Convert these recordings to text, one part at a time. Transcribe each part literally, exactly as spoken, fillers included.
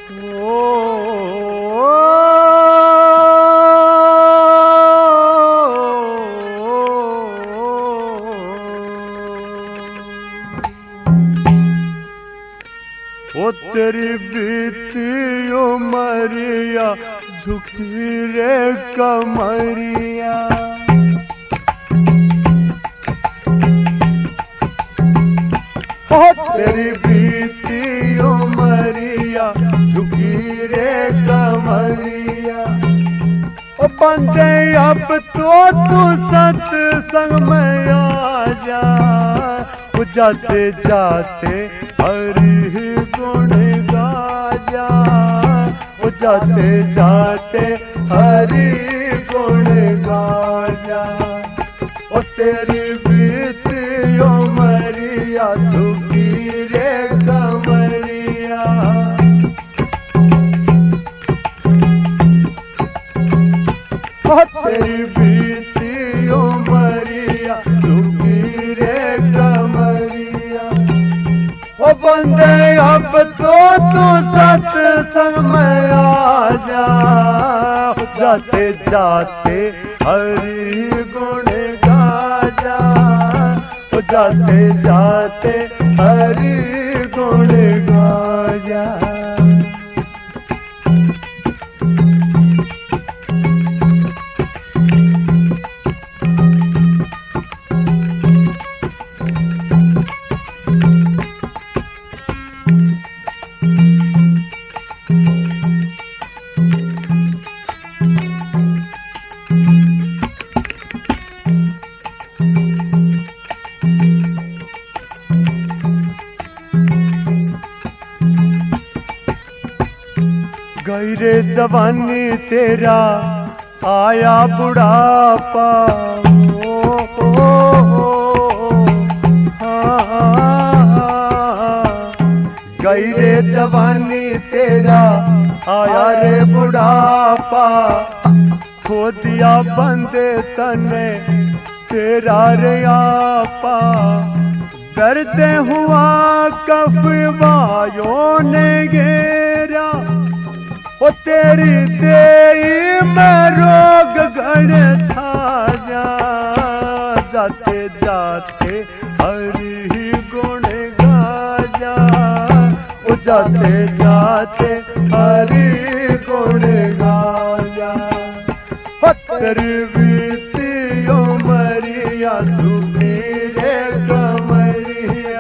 ओ तेरी बीती उमरिया झुकी रे कमरिया, ओ तेरी बीती उमरिया झुकी रे कमरिया। ओ बंदे अब तो तू सत्संग में आ जा, जाते जाते हरि गुण गा जा, जाते जाते हरि गुण गा जा। ओ तेरी बीती उमरिया झुकी रे कमरिया, ओ तेरी बीती उमरिया झुकी रे कमरिया। ओ बंदे अब तो तू सत्संग में आ जा, जाते जाते हरि गुण गा जा, जाते जाते हरि गुण गा जा। गई रे जवानी तेरा आया बुढ़ापा, ओ, ओ, ओ, हाँ, गई रे जवानी तेरा आया रे बुढ़ापा। खो दिया बंदे तने तेरा रे आपा, डरते हुआ कफवायों ने घेरा। ओ तेरी देई में रोग गण छा जा, जाते जाते हरि गुण गा जा, ओ जाते जाते हरि गुण गा जा। ओ तेरी बीती उमरिया झुकी रे कमरिया,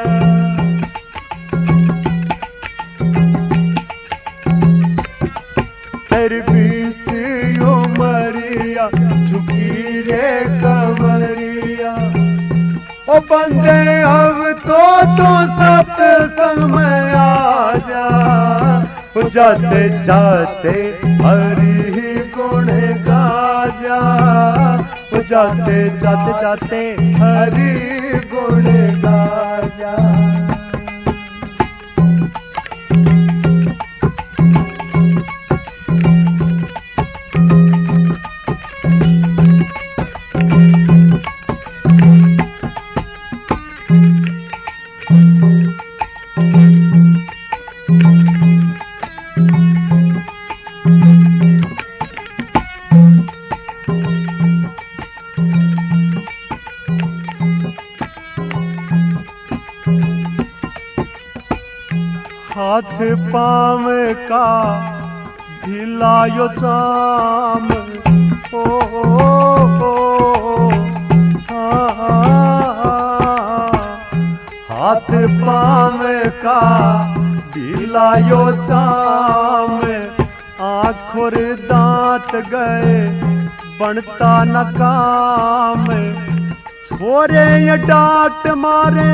तेरी बीती उमरिया झुकी रे कमरिया। ओ बंदे अब तो तू सत्संग में आ जा, जाते जाते हरि गुण गा जा, जाते जाते जाते हरि गुण गा जा। हाथ पाँव का ढीला यो चाम, ओ, ओ, ओ, हाथ पाँव का ढीला यो चाम। आँखों रे दांत गए बनता न काम, छोरे ये डांट मारे,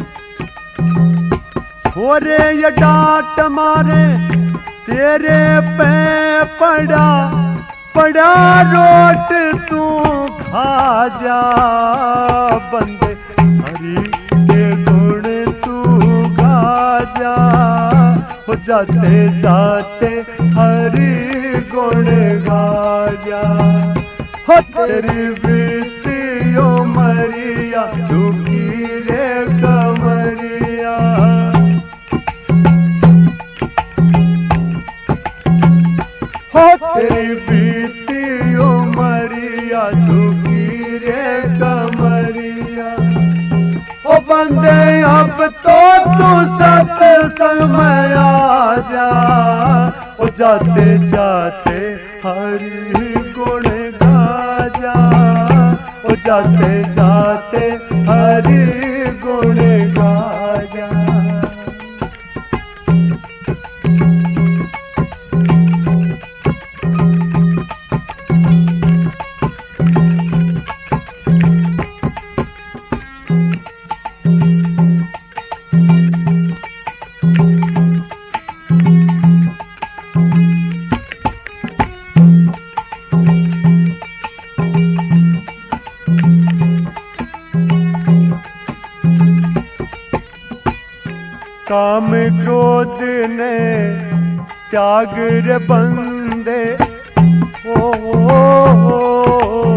छोरे ये डांट मारे, तेरे पे पड़ा पड़ा रोट तू खा जा। बंदे हरि के गुण तू गा जा, हो जाते जाते हरि गुण गा जा। हो तेरी बीती उमरिया झुकी रे कमरिया, तेरी बीती उमरिया झुकी रे कमरिया। ओ बंदे अब तो तू सत्संग में आ जा, ओ जाते जाते हरि गुण गा जा, ओ जाते जाते हरि गुण गा जा। काम क्रोध ने त्याग रे बंदे, ओ, ओ, ओ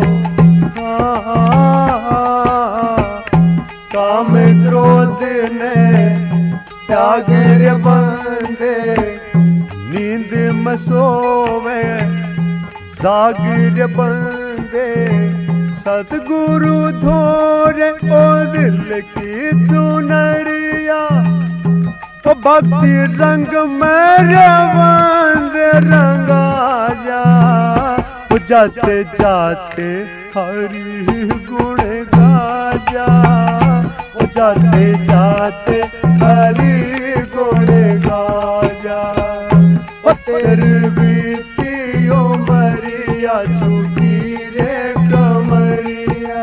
काम क्रोध ने त्याग रे बंदे, नींद में सोवे जाग रे बंदे। सतगुरु धोरे ओ दिल की चुनरिया, तो भक्ति रंग में रवान रंगा जा, वो जाते जाते हरि गुण गा जा, वो जाते जाते हरि गुण गा जा। वो तेरी बीती उमरिया झुकी रे कमरिया।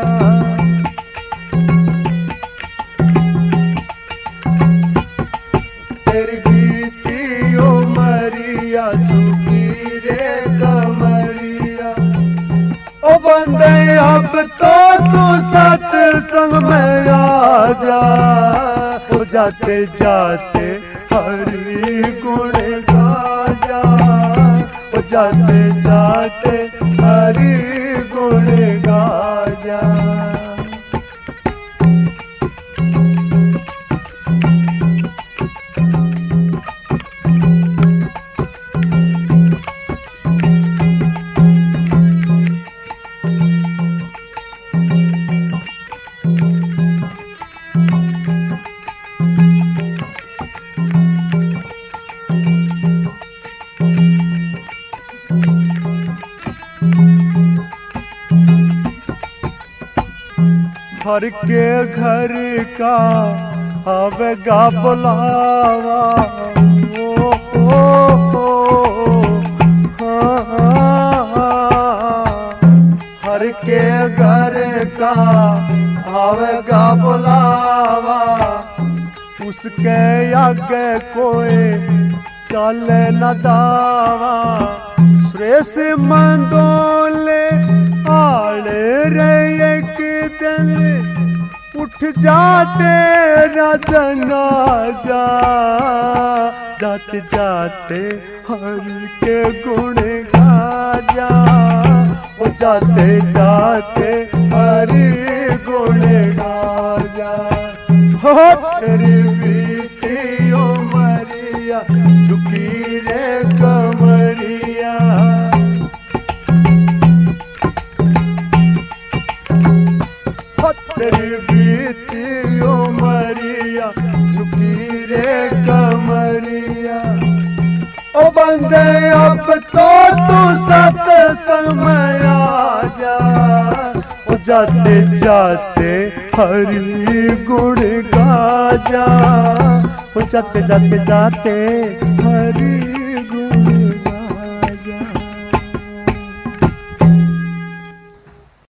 तेरी बीती उमरिया झुकी रे कमरिया। ओ बंदे अब तो तू सत्संग में आ जा, ओ जाते जाते हरि गुण गा जा, ओ जाते जाते हरि गुण गा जा। हर के घर का आवेगा बुलावा, ओ, ओ, ओ, हाँ, हर के घर का आवेगा बुलावा। उसके आगे कोई चले न दावा, सुरेश मंदोले आड़े रे एक दिन उठ जाते राजना जा, जाते जाते हरि के गुण गा जा, ओ जाते जाते हरि गुण गा जा। हो तेरी बीती उमरिया झुकी रे कमरिया। तेरी बीती उमरिया झुकी रे कमरिया। ओ बंदे अब तो तू सत्संग में आ जा, ओ जाते जाते हरि गुण गा जा, ओ जाते जाते जाते हरि